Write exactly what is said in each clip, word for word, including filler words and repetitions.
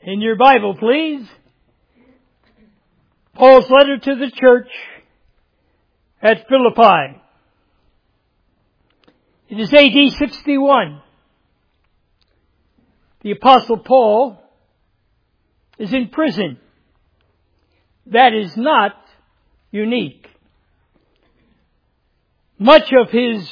In your Bible, please. Paul's letter to the church at Philippi. It is A D sixty-one. The Apostle Paul is in prison. That is not unique. Much of his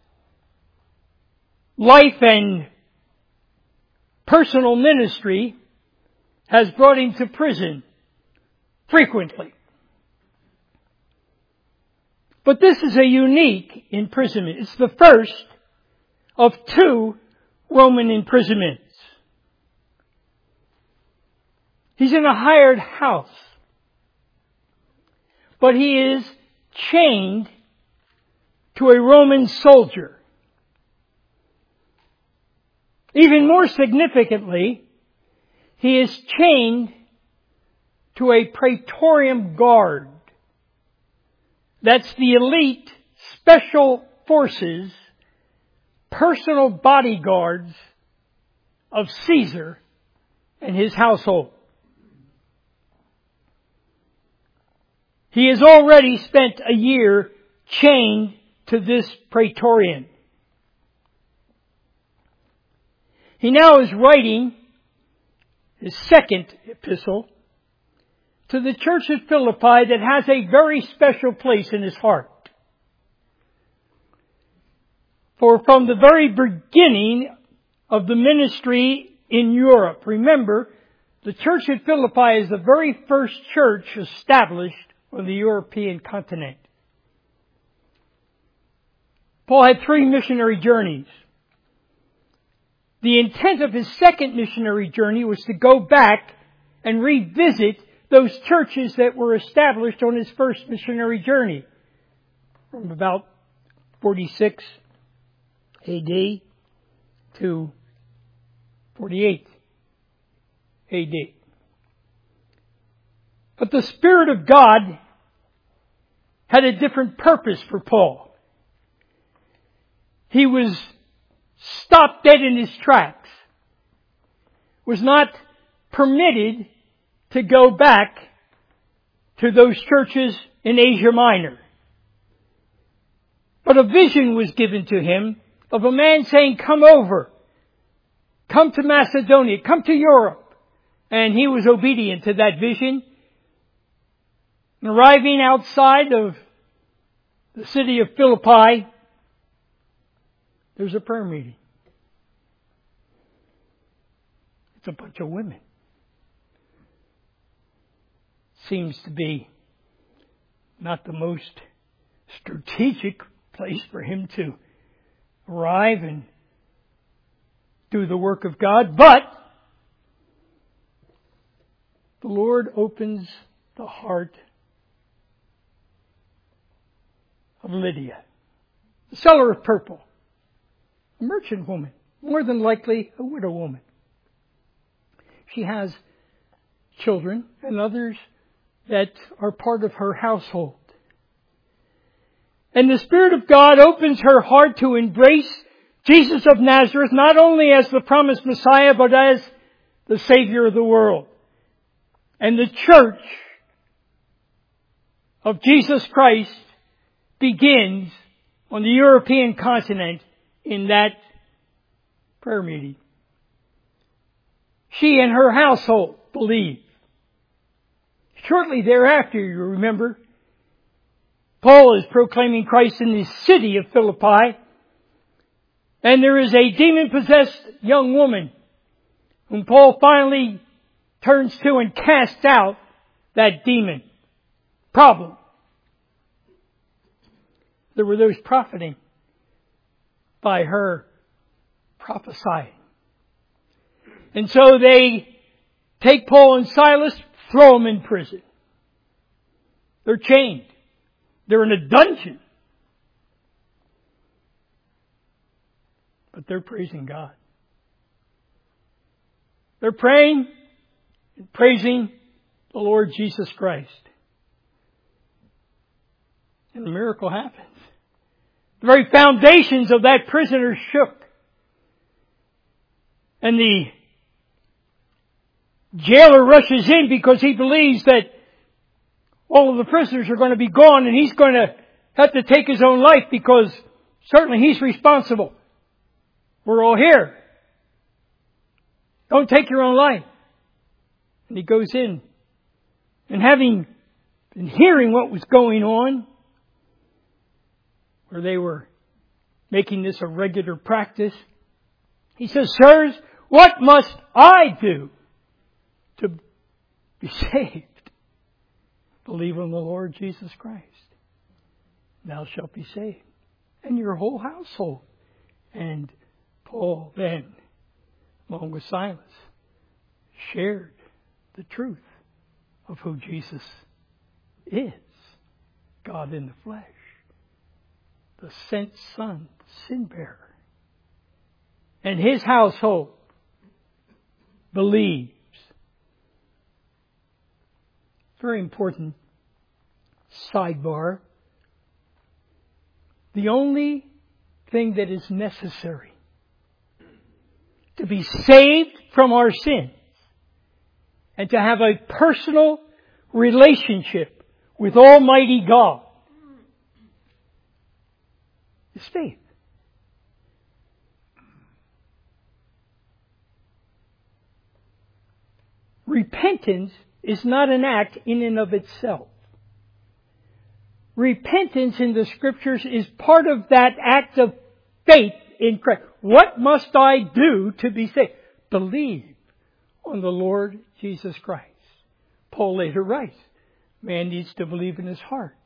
life and personal ministry has brought him to prison frequently. But this is a unique imprisonment. It's the first of two Roman imprisonments. He's in a hired house, but he is chained to a Roman soldier. Even more significantly, he is chained to a Praetorian Guard. That's the elite special forces, personal bodyguards of Caesar and his household. He has already spent a year chained to this Praetorian. He now is writing his second epistle to the church at Philippi that has a very special place in his heart. For from the very beginning of the ministry in Europe, remember, the church at Philippi is the very first church established on the European continent. Paul had three missionary journeys. The intent of his second missionary journey was to go back and revisit those churches that were established on his first missionary journey from about forty-six A D to forty-eight A D. But the Spirit of God had a different purpose for Paul. He was stopped dead in his tracks, was not permitted to go back to those churches in Asia Minor. But a vision was given to him of a man saying, come over, come to Macedonia, come to Europe. And he was obedient to that vision. And arriving outside of the city of Philippi, there's a prayer meeting. It's a bunch of women. Seems to be not the most strategic place for him to arrive and do the work of God, but the Lord opens the heart of Lydia, the seller of purple, a merchant woman, more than likely a widow woman. She has children and others that are part of her household. And the Spirit of God opens her heart to embrace Jesus of Nazareth, not only as the promised Messiah, but as the Savior of the world. And the church of Jesus Christ begins on the European continent in that prayer meeting. She and her household believe. Shortly thereafter, you remember, Paul is proclaiming Christ in the city of Philippi, and there is a demon-possessed young woman whom Paul finally turns to and casts out that demon problem. There were those profiting by her prophesying. And so they take Paul and Silas, throw them in prison. They're chained. They're in a dungeon. But they're praising God. They're praying and praising the Lord Jesus Christ. And a miracle happens. The very foundations of that prison are shook. And the jailer rushes in because he believes that all of the prisoners are going to be gone and he's going to have to take his own life because certainly he's responsible. We're all here. Don't take your own life. And he goes in. And having been hearing what was going on, where they were making this a regular practice, he says, "Sirs, what must I do to be saved?" "Believe on the Lord Jesus Christ. Thou shalt be saved, and your whole household." And Paul then, along with Silas, shared the truth of who Jesus is. God in the flesh. The sent Son, sin bearer. And his household believes. Very important sidebar. The only thing that is necessary to be saved from our sins and to have a personal relationship with Almighty God is faith. Repentance is not an act in and of itself. Repentance in the Scriptures is part of that act of faith in Christ. What must I do to be saved? Believe on the Lord Jesus Christ. Paul later writes, man needs to believe in his heart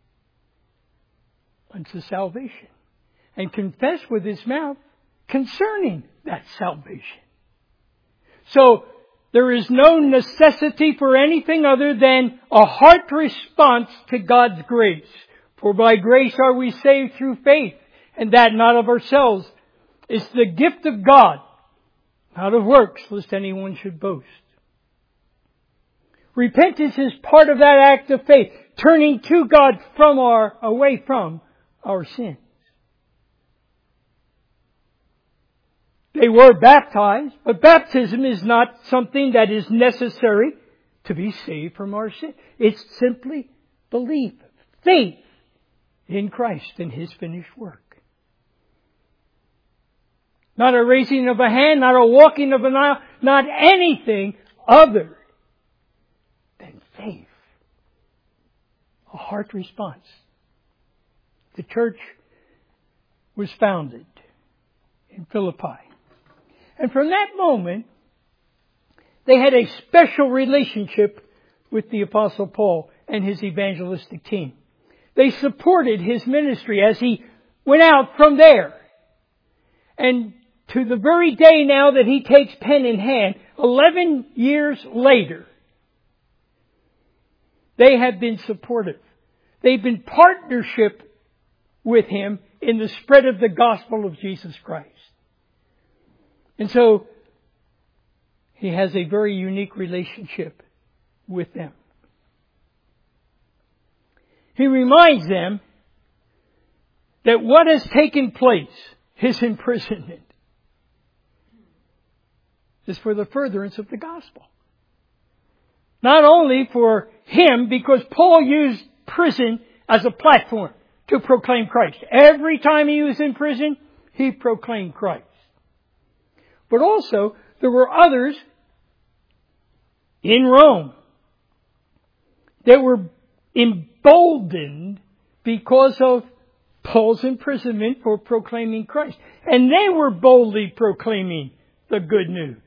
unto salvation and confess with his mouth concerning that salvation. So, there is no necessity for anything other than a heart response to God's grace. For by grace are we saved through faith, and that not of ourselves. It's the gift of God, not of works, lest anyone should boast. Repentance is part of that act of faith, turning to God from our, away from our sins. They were baptized, but baptism is not something that is necessary to be saved from our sin. It's simply belief, faith in Christ and His finished work. Not a raising of a hand, not a walking of an aisle, not anything other than faith. A heart response. The church was founded in Philippi. And from that moment, they had a special relationship with the Apostle Paul and his evangelistic team. They supported his ministry as he went out from there. And to the very day now that he takes pen in hand, eleven years later, they have been supportive. They've been partnership with him in the spread of the gospel of Jesus Christ. And so, he has a very unique relationship with them. He reminds them that what has taken place, his imprisonment, is for the furtherance of the gospel. Not only for him, because Paul used prison as a platform to proclaim Christ. Every time he was in prison, he proclaimed Christ. But also, there were others in Rome that were emboldened because of Paul's imprisonment for proclaiming Christ. And they were boldly proclaiming the good news.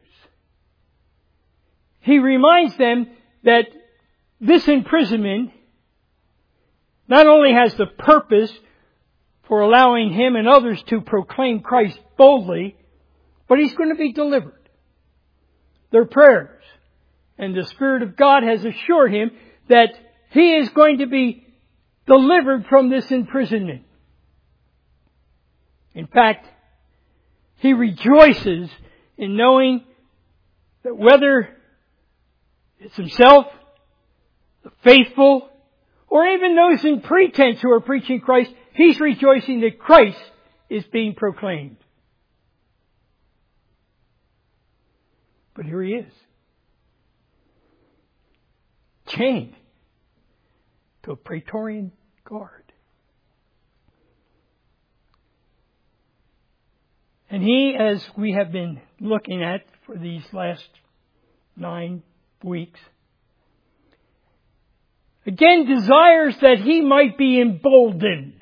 He reminds them that this imprisonment not only has the purpose for allowing him and others to proclaim Christ boldly, but he's going to be delivered. Their prayers. And the Spirit of God has assured him that he is going to be delivered from this imprisonment. In fact, he rejoices in knowing that whether it's himself, the faithful, or even those in pretense who are preaching Christ, he's rejoicing that Christ is being proclaimed. But here he is. chained to a Praetorian guard. And he, as we have been looking at for these last nine weeks, again desires that he might be emboldened.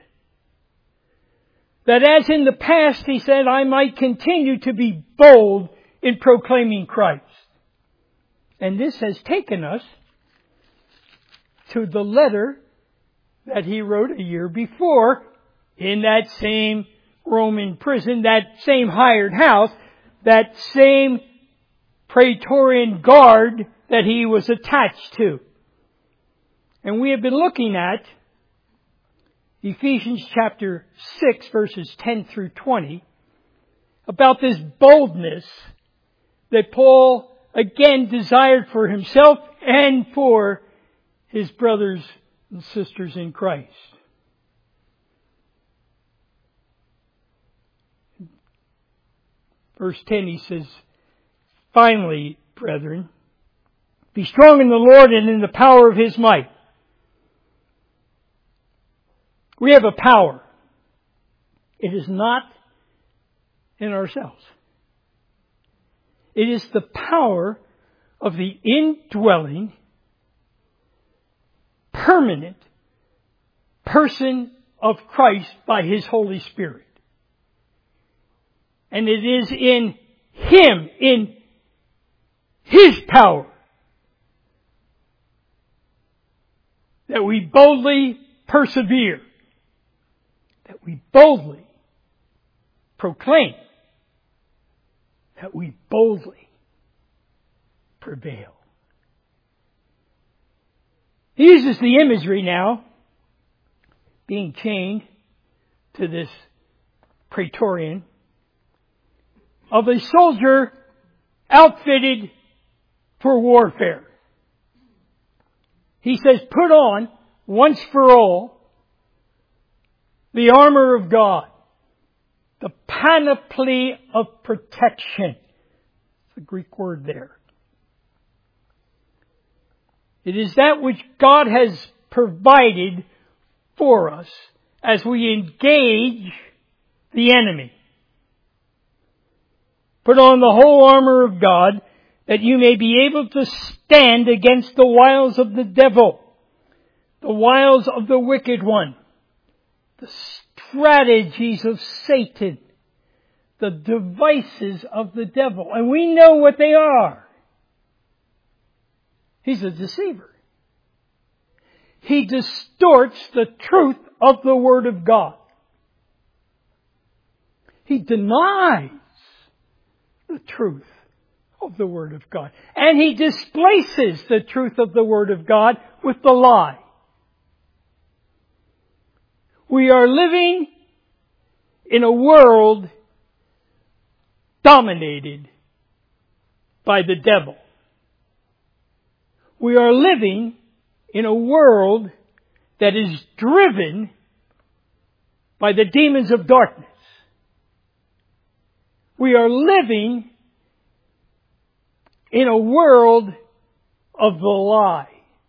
That as in the past, he said, I might continue to be bold in proclaiming Christ. And this has taken us to the letter that he wrote a year before in that same Roman prison, that same hired house, that same Praetorian guard that he was attached to. And we have been looking at Ephesians chapter six, verses ten through twenty, about this boldness that Paul again desired for himself and for his brothers and sisters in Christ. Verse ten, he says, finally, brethren, be strong in the Lord and in the power of His might. We have a power. It is not in ourselves. It is the power of the indwelling, permanent person of Christ by His Holy Spirit. And it is in Him, in His power, that we boldly persevere, that we boldly proclaim, that we boldly prevail. He uses the imagery now, being chained to this Praetorian, of a soldier outfitted for warfare. He says, put on, once for all, the armor of God, the panoply of protection. It's the Greek word there. It is that which God has provided for us as we engage the enemy. Put on the whole armor of God, that you may be able to stand against the wiles of the devil, the wiles of the wicked one, the strategies of Satan, the devices of the devil. And we know what they are. He's a deceiver. He distorts the truth of the Word of God. He denies the truth of the Word of God. And he displaces the truth of the Word of God with the lie. We are living in a world dominated by the devil. We are living in a world that is driven by the demons of darkness. We are living in a world of the lie.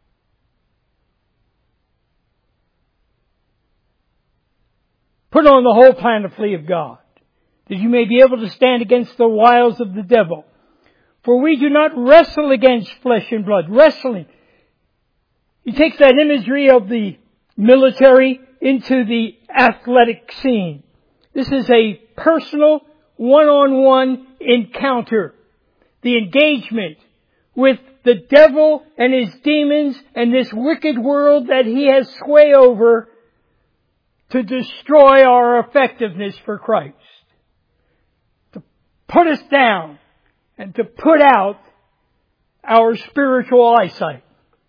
Put on the whole panoply of God, that you may be able to stand against the wiles of the devil. For we do not wrestle against flesh and blood. Wrestling. He takes that imagery of the military into the athletic scene. This is a personal, one-on-one encounter. The engagement with the devil and his demons and this wicked world that he has sway over to destroy our effectiveness for Christ. To put us down and to put out our spiritual eyesight.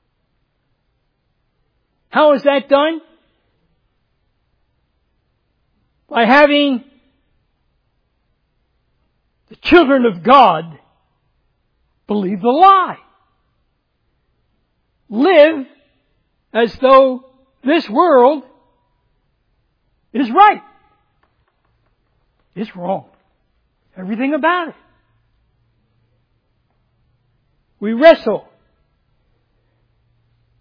How is that done? By having the children of God believe the lie. Live as though this world is right. It's wrong. Everything about it. We wrestle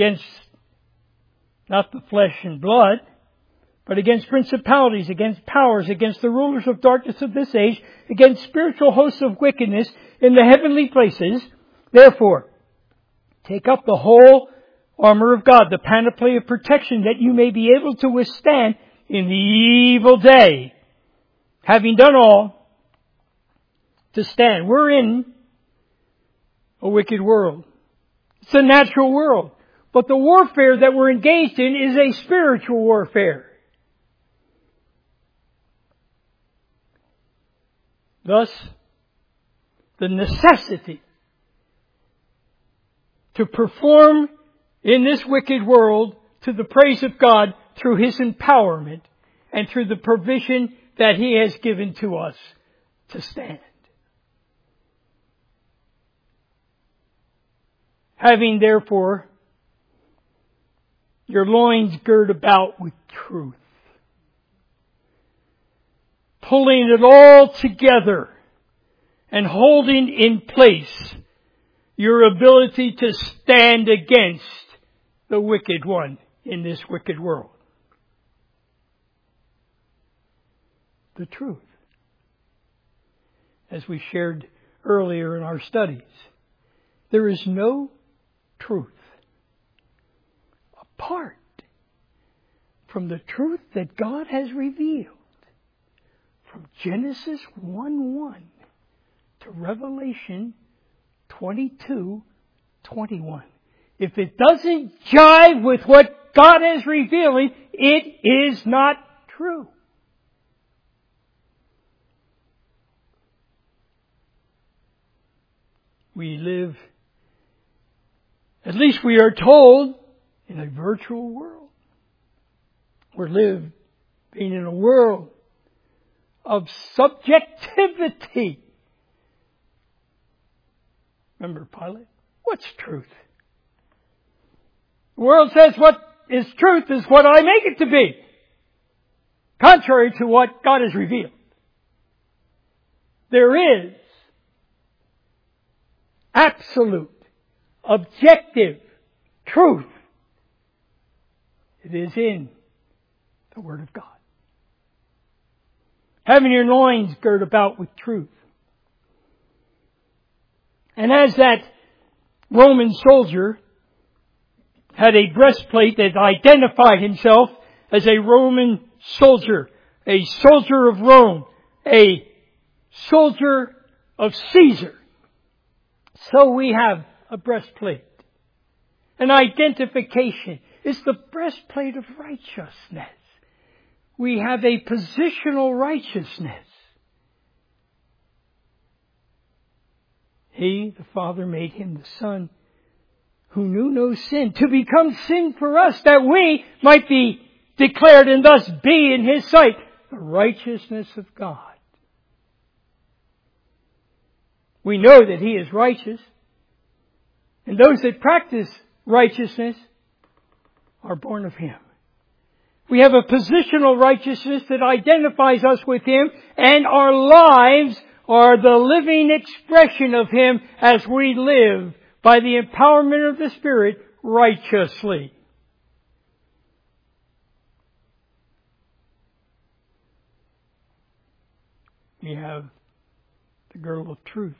against not the flesh and blood, but against principalities, against powers, against the rulers of darkness of this age, against spiritual hosts of wickedness in the heavenly places. Therefore, take up the whole armor of God, the panoply of protection, that you may be able to withstand in the evil day. Having done all, to stand. We're in a wicked world. It's a natural world. But the warfare that we're engaged in is a spiritual warfare. Thus, the necessity to perform in this wicked world to the praise of God through His empowerment and through the provision that He has given to us to stand. Having therefore your loins girt about with truth, pulling it all together and holding in place your ability to stand against the wicked one in this wicked world. The truth. As we shared earlier in our studies, there is no truth apart from the truth that God has revealed from Genesis one one to Revelation twenty-two twenty-one. If it doesn't jive with what God is revealing, it is not true. We live, at least we are told, in a virtual world. We're living in a world of subjectivity. Remember Pilate? What's truth? The world says what is truth is what I make it to be, contrary to what God has revealed. There is absolute, objective truth. It is in the Word of God. Having your loins girt about with truth. And as that Roman soldier had a breastplate that identified himself as a Roman soldier, a soldier of Rome, a soldier of Caesar, so we have a breastplate. An identification. It's the breastplate of righteousness. We have a positional righteousness. He, the Father, made Him the Son who knew no sin to become sin for us, that we might be declared and thus be in His sight the righteousness of God. We know that He is righteous, and those that practice righteousness are born of Him. We have a positional righteousness that identifies us with Him, and our lives are the living expression of Him as we live by the empowerment of the Spirit righteously. We have the girdle of truth,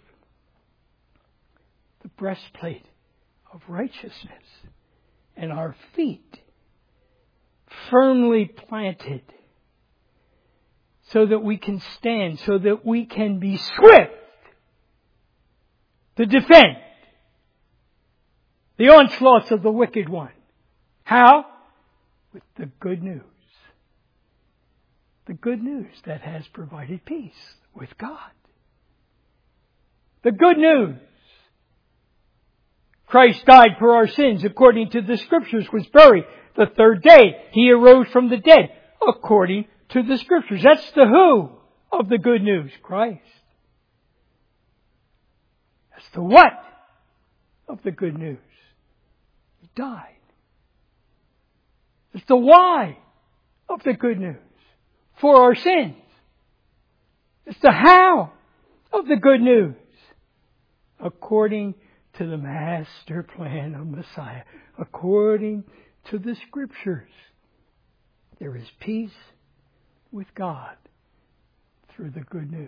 the breastplate of righteousness, and our feet firmly planted so that we can stand, so that we can be swift to defend the onslaughts of the wicked one. How? With the good news. The good news that has provided peace with God. The good news. Christ died for our sins according to the Scriptures, was buried. The third day He arose from the dead according to the Scriptures. That's the who of the good news, Christ. That's the what of the good news. He died. It's the why of the good news for our sins. It's the how of the good news according to the master plan of Messiah. According to the Scriptures, there is peace with God through the good news.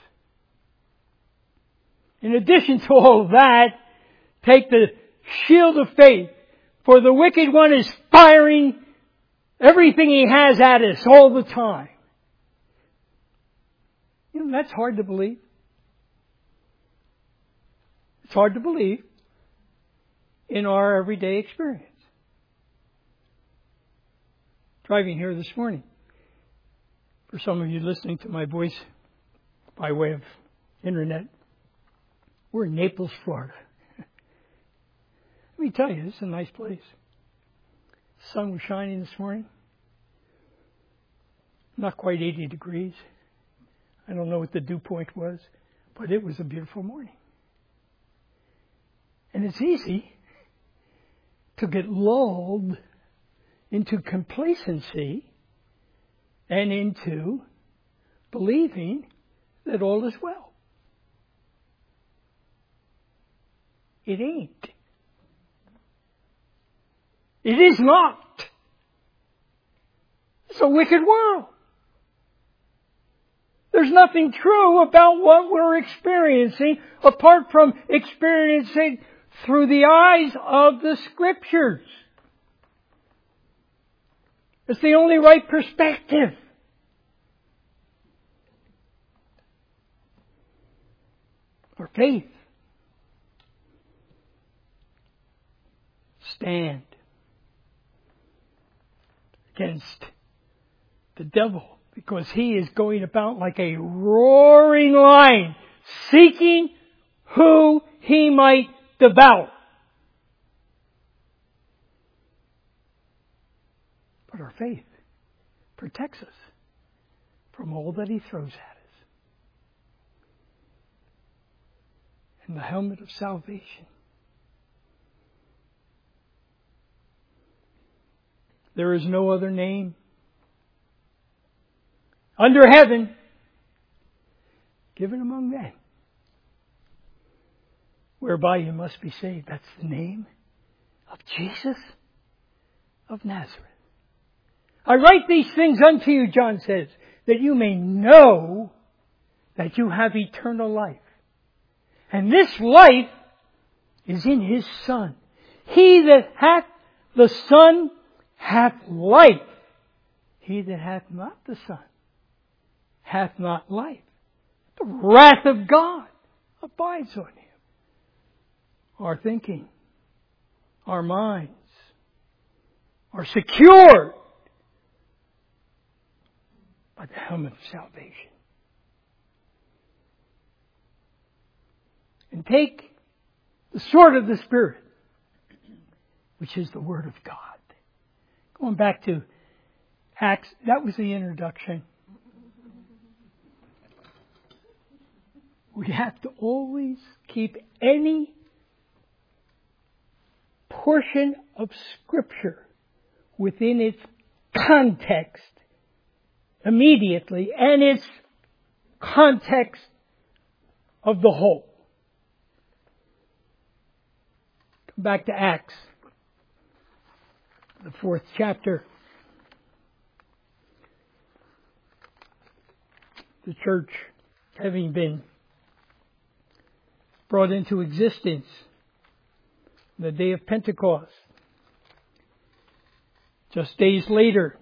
In addition to all of that, take the shield of faith, for the wicked one is firing everything he has at us all the time. You know, that's hard to believe. It's hard to believe in our everyday experience. Driving here this morning, for some of you listening to my voice by way of internet, we're in Naples, Florida. Let me tell you, this is a nice place. The sun was shining this morning. Not quite eighty degrees. I don't know what the dew point was, but it was a beautiful morning. And it's easy to get lulled into complacency and into believing that all is well. It ain't. It is not. It's a wicked world. There's nothing true about what we're experiencing apart from experiencing through the eyes of the Scriptures. It's the only right perspective. Our faith. Stand against the devil, because he is going about like a roaring lion, seeking who he might devour. But our faith protects us from all that he throws at us. And the helmet of salvation. There is no other name under heaven given among men whereby you must be saved. That's the name of Jesus of Nazareth. I write these things unto you, John says, that you may know that you have eternal life. And this life is in His Son. He that hath the Son hath life. He that hath not the Son hath not life. The wrath of God abides on him. Our thinking, our minds are secured by the helmet of salvation. And take the sword of the Spirit, which is the Word of God. Going back to Acts, that was the introduction. We have to always keep any portion of Scripture within its context immediately and its context of the whole. Come back to Acts, the fourth chapter. The church, having been brought into existence the day of Pentecost. Just days later,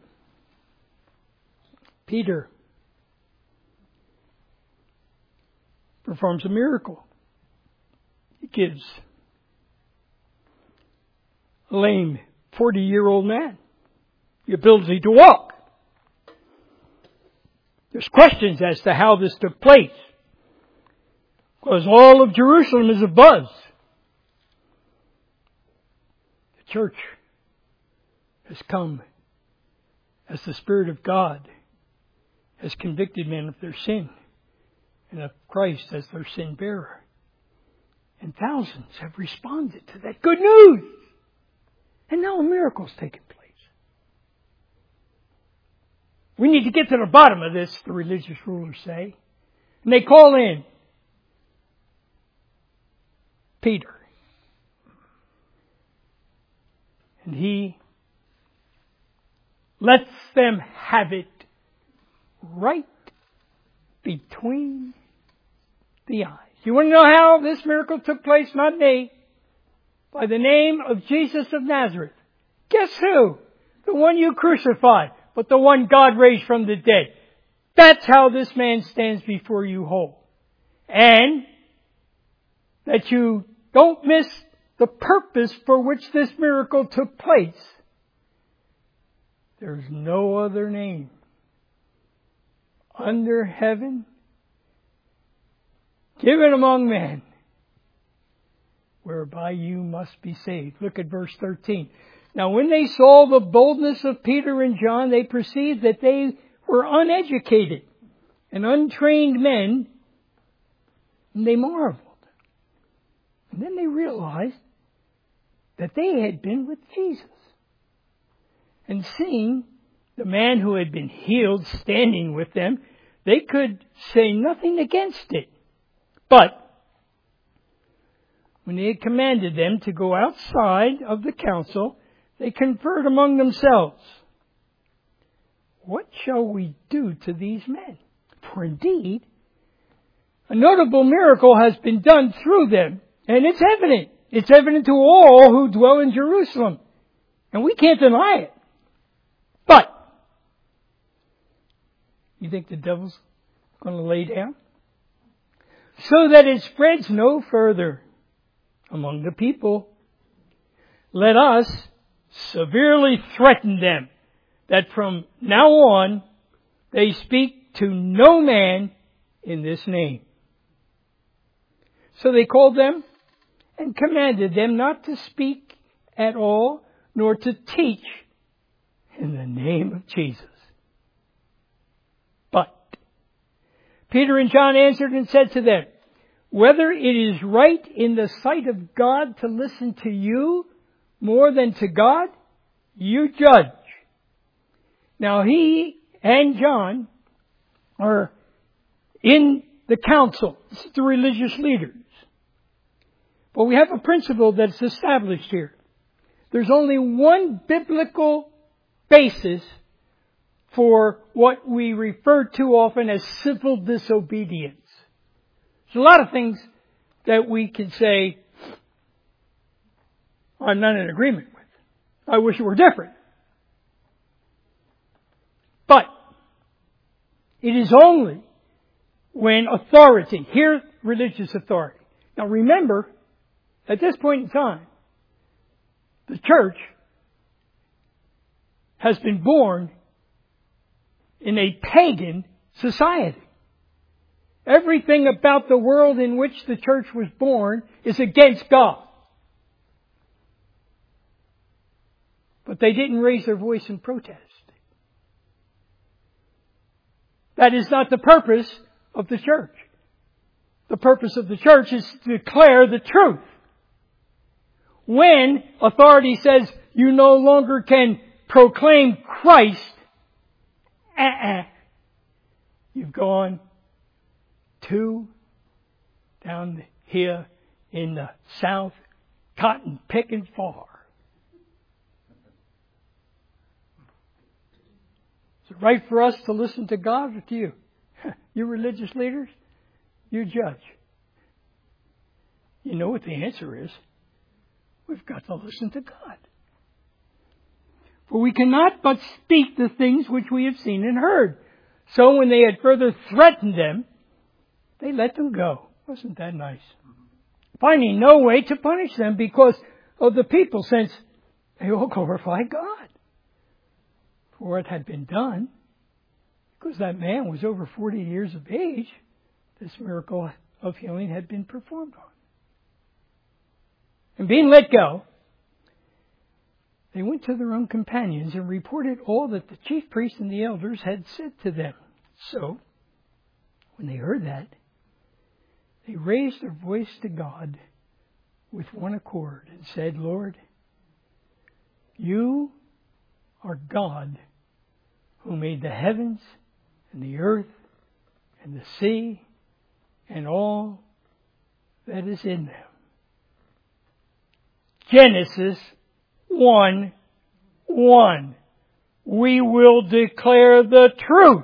Peter performs a miracle. He gives a lame forty-year-old man the ability to walk. There's questions as to how this took place, because all of Jerusalem is abuzz. The church has come as the Spirit of God has convicted men of their sin and of Christ as their sin bearer. And thousands have responded to that good news. And now a miracle's taken place. We need to get to the bottom of this, the religious rulers say. And they call in Peter. And He lets them have it right between the eyes. You want to know how this miracle took place? Not me. By the name of Jesus of Nazareth. Guess who? The one you crucified, but the one God raised from the dead. That's how this man stands before you whole. And that you don't miss the purpose for which this miracle took place. There's no other name under heaven given among men whereby you must be saved. Look at verse thirteen. Now when they saw the boldness of Peter and John, they perceived that they were uneducated and untrained men, and they marveled. And then they realized that they had been with Jesus. And seeing the man who had been healed standing with them, they could say nothing against it. But when he had commanded them to go outside of the council, they conferred among themselves, what shall we do to these men? For indeed, a notable miracle has been done through them, and it's evident. It's evident to all who dwell in Jerusalem, and we can't deny it. But, you think the devil's going to lay down? So that it spreads no further among the people, let us severely threaten them that from now on they speak to no man in this name. So they called them and commanded them not to speak at all, nor to teach in the name of Jesus. But Peter and John answered and said to them, whether it is right in the sight of God to listen to you more than to God, you judge. Now he and John are in the council. This is the religious leaders. But we have a principle that's established here. There's only one biblical basis for what we refer to often as civil disobedience. There's a lot of things that we can say, I'm not in agreement with. I wish it were different. But it is only when authority, here religious authority. Now remember, at this point in time, the church has been born in a pagan society. Everything about the world in which the church was born is against God. But they didn't raise their voice in protest. That is not the purpose of the church. The purpose of the church is to declare the truth. When authority says you no longer can proclaim Christ, uh-uh, you've gone too down here in the south, cotton picking far. Is it right for us to listen to God or to you? You religious leaders, you judge. You know what the answer is. We've got to listen to God. For we cannot but speak the things which we have seen and heard. So when they had further threatened them, they let them go. Wasn't that nice? Finding no way to punish them because of the people, since they all glorified God for what had been done. Because that man was over forty years of age, this miracle of healing had been performed on. And being let go, they went to their own companions and reported all that the chief priests and the elders had said to them. So, when they heard that, they raised their voice to God with one accord and said, Lord, you are God who made the heavens and the earth and the sea and all that is in them. Genesis one one. We will declare the truth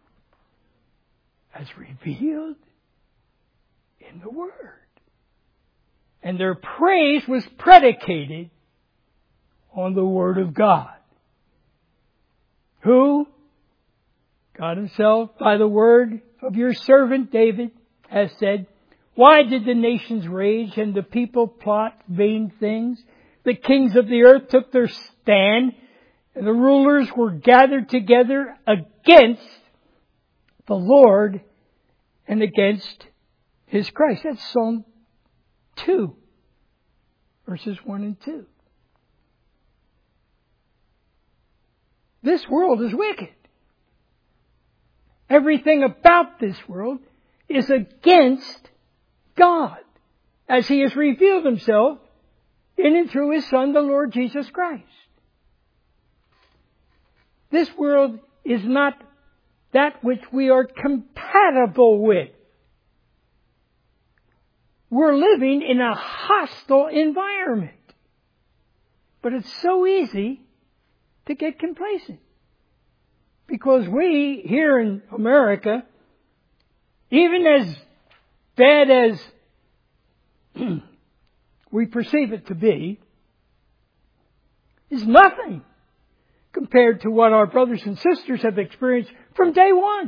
as revealed in the Word. And their praise was predicated on the Word of God. Who? God Himself, by the word of your servant David, has said, why did the nations rage and the people plot vain things? The kings of the earth took their stand, and the rulers were gathered together against the Lord and against His Christ. That's Psalm two, verses one and two. This world is wicked. Everything about this world is against God, as He has revealed Himself in and through His Son, the Lord Jesus Christ. This world is not that which we are compatible with. We're living in a hostile environment. But it's so easy to get complacent. Because we, here in America, even as bad as we perceive it to be, is nothing compared to what our brothers and sisters have experienced from day one.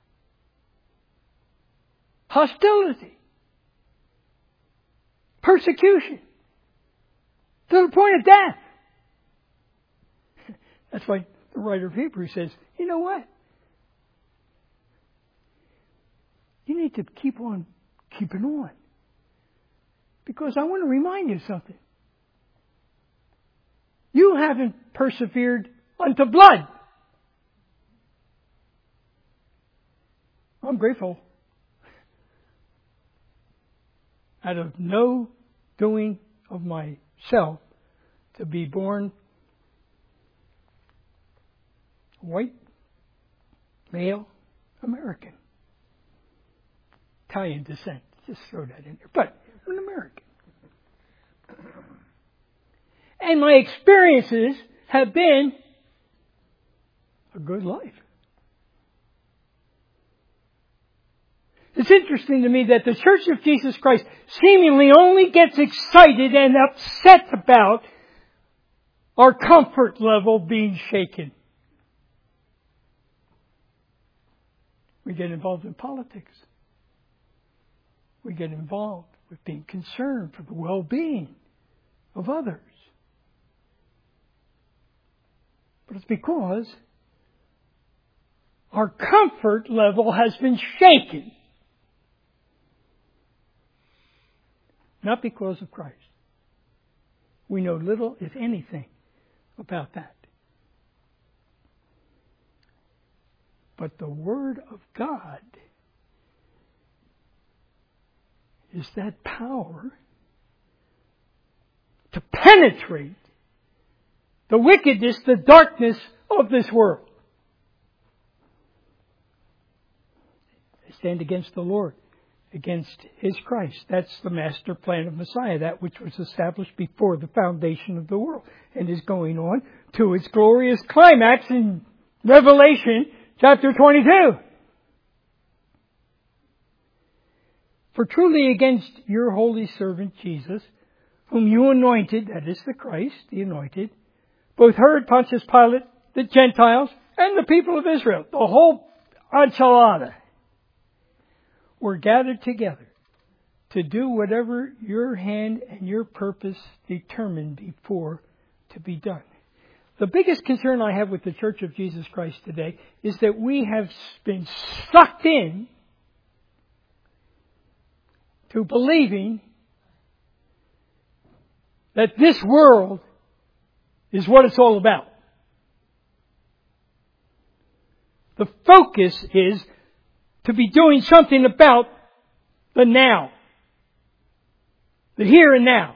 Hostility. Persecution. To the point of death. That's why the writer of Hebrews says, you know what? You need to keep on keeping on. Because I want to remind you something. You haven't persevered unto blood. I'm grateful. Out of no doing of myself to be born white, male, American. Italian descent. Just throw that in there. But I'm an American. And my experiences have been a good life. It's interesting to me that the Church of Jesus Christ seemingly only gets excited and upset about our comfort level being shaken. We get involved in politics. We get involved with being concerned for the well-being of others. But it's because our comfort level has been shaken. Not because of Christ. We know little, if anything, about that. But the Word of God is that power to penetrate the wickedness, the darkness of this world. They stand against the Lord, against His Christ. That's the master plan of Messiah, that which was established before the foundation of the world and is going on to its glorious climax in Revelation chapter twenty-two. For truly against your holy servant Jesus, whom you anointed, that is the Christ, the anointed, both Herod, Pontius Pilate, the Gentiles, and the people of Israel, the whole enchilada, were gathered together to do whatever your hand and your purpose determined before to be done. The biggest concern I have with the Church of Jesus Christ today is that we have been sucked in to believing that this world is what it's all about. The focus is to be doing something about the now. The here and now.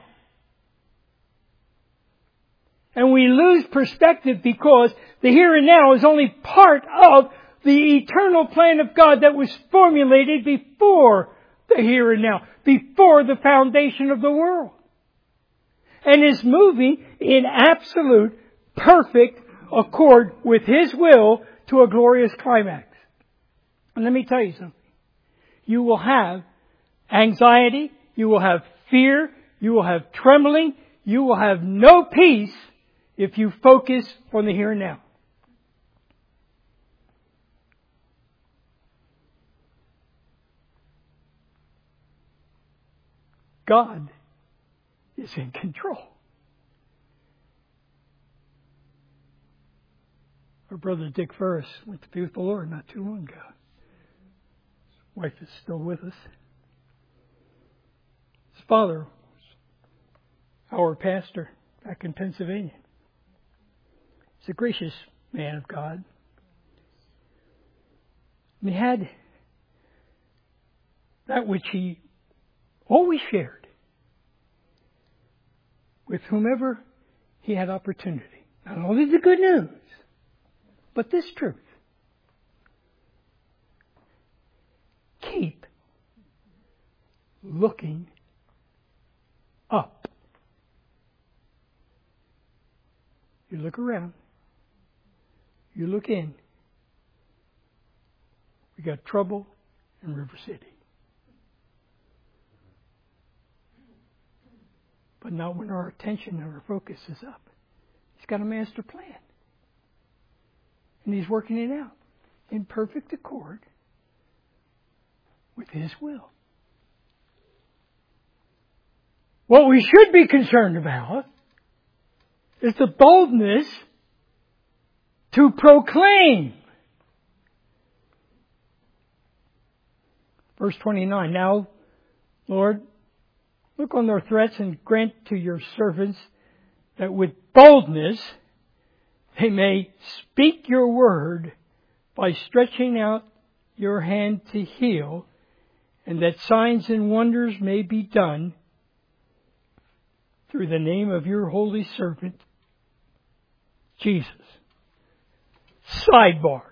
And we lose perspective because the here and now is only part of the eternal plan of God that was formulated before the here and now, before the foundation of the world. and is moving in absolute, perfect accord with His will to a glorious climax. And let me tell you something. You will have anxiety, you will have fear, you will have trembling, you will have no peace if you focus on the here and now. God is in control. Our brother Dick Ferris went to be with the Lord not too long ago. His wife is still with us. His father was our pastor back in Pennsylvania. He's a gracious man of God. And he had that which he always shared with whomever he had opportunity. Not only the good news, but this truth. Keep looking up. You look around. You look in. We got trouble in River City. But not when our attention and our focus is up. He's got a master plan. And He's working it out in perfect accord with His will. What we should be concerned about is the boldness to proclaim. Verse twenty-nine, now, Lord, look on their threats and grant to your servants that with boldness they may speak your word by stretching out your hand to heal, and that signs and wonders may be done through the name of your holy servant, Jesus. Sidebar.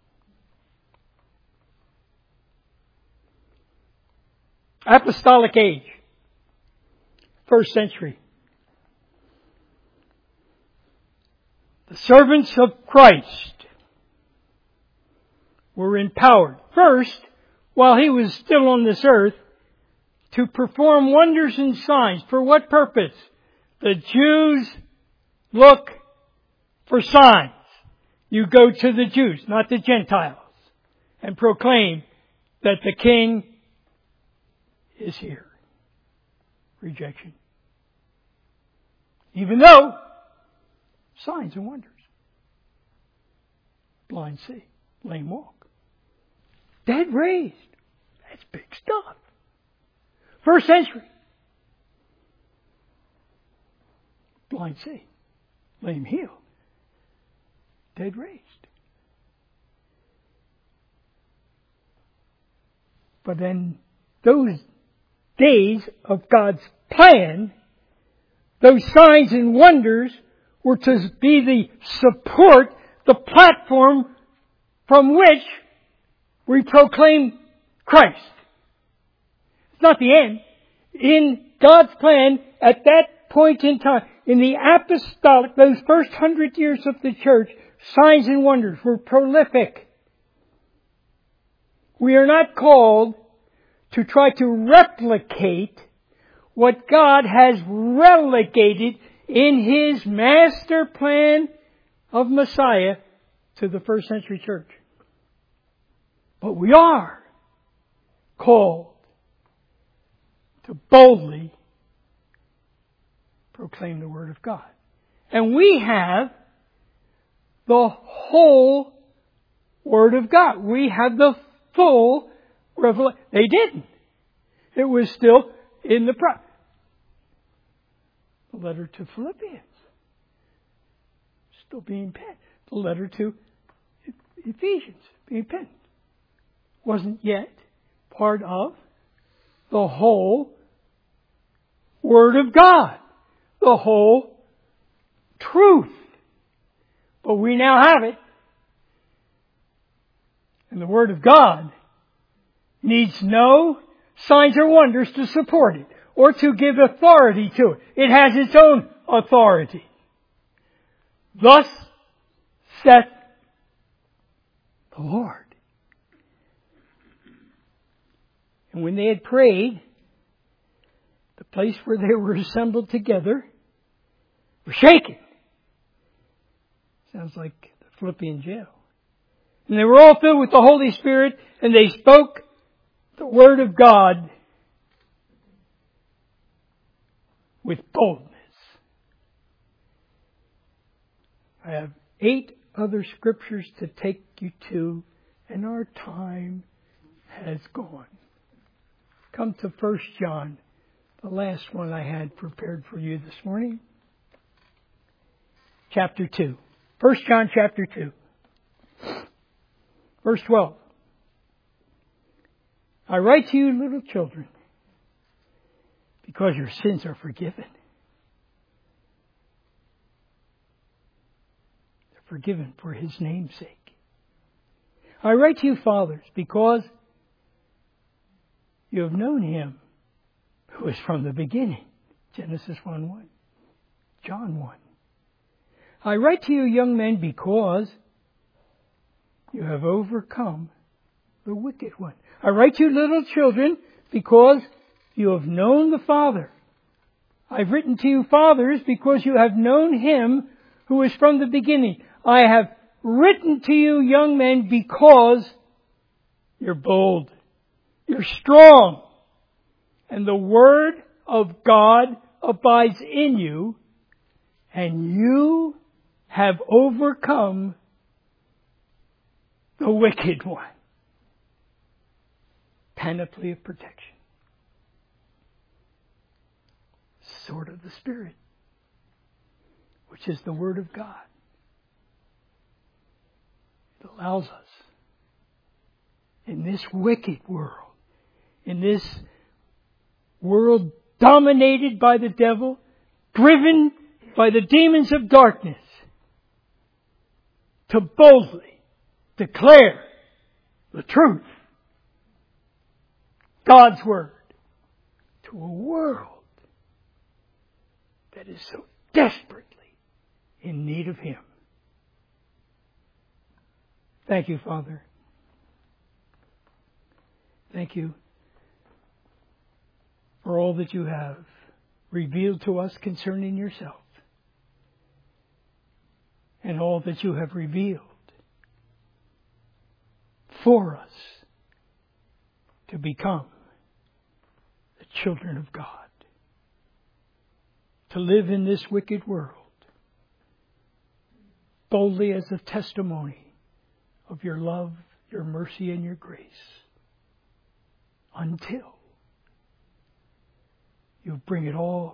Apostolic age. First century. The servants of Christ were empowered, first, while He was still on this earth, to perform wonders and signs. For what purpose? The Jews look for signs. You go to the Jews, not the Gentiles, and proclaim that the King is here. Rejection. Even though signs and wonders. Blind see, lame walk. Dead raised. That's big stuff. First century. Blind see, lame healed. Dead raised. But then those days of God's plan, those signs and wonders were to be the support, the platform from which we proclaim Christ. It's not the end. In God's plan, at that point in time, in the apostolic, those first hundred years of the church, signs and wonders were prolific. We are not called to try to replicate what God has relegated in His master plan of Messiah to the first century church. But we are called to boldly proclaim the Word of God. And we have the whole Word of God. We have the full revelation. They didn't. It was still in the pro- the letter to Philippians. Still being penned. The letter to Ephesians being penned. Wasn't yet part of the whole Word of God. The whole truth. But we now have it. And the Word of God needs no signs or wonders to support it, or to give authority to it. It has its own authority. Thus saith the Lord. And when they had prayed, the place where they were assembled together was shaken. Sounds like the Philippian jail. And they were all filled with the Holy Spirit, and they spoke the Word of God with boldness. I have eight other scriptures to take you to, and our time has gone. Come to First John, the last one I had prepared for you this morning. Chapter two. First John chapter two. Verse twelve. I write to you, little children, because your sins are forgiven. They're forgiven for His name's sake. I write to you, fathers, because you have known Him who is from the beginning. Genesis one one. John one. I write to you, young men, because you have overcome the wicked one. I write to you, little children, because you have known the Father. I've written to you, fathers, because you have known Him who is from the beginning. I have written to you, young men, because you're bold, you're strong, and the Word of God abides in you, and you have overcome the wicked one. Panoply of protection. Sword of the Spirit, which is the Word of God. It allows us in this wicked world, in this world dominated by the devil, driven by the demons of darkness, to boldly declare the truth, God's Word, to a world that is so desperately in need of Him. Thank you, Father. Thank you for all that you have revealed to us concerning yourself, and all that you have revealed for us to become the children of God, to live in this wicked world boldly as a testimony of your love, your mercy, and your grace, until you bring it all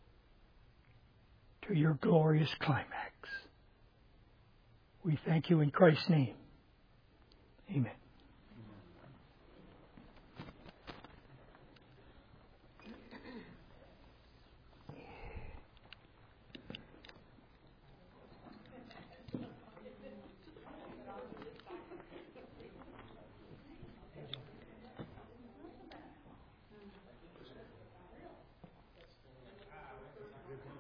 to your glorious climax. We thank you in Christ's name. Amen.